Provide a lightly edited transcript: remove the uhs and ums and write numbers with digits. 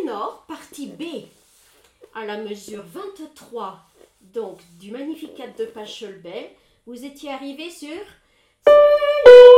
ténor, partie B, à la mesure 23, donc du Magnificat de Pachelbel, vous étiez arrivé sur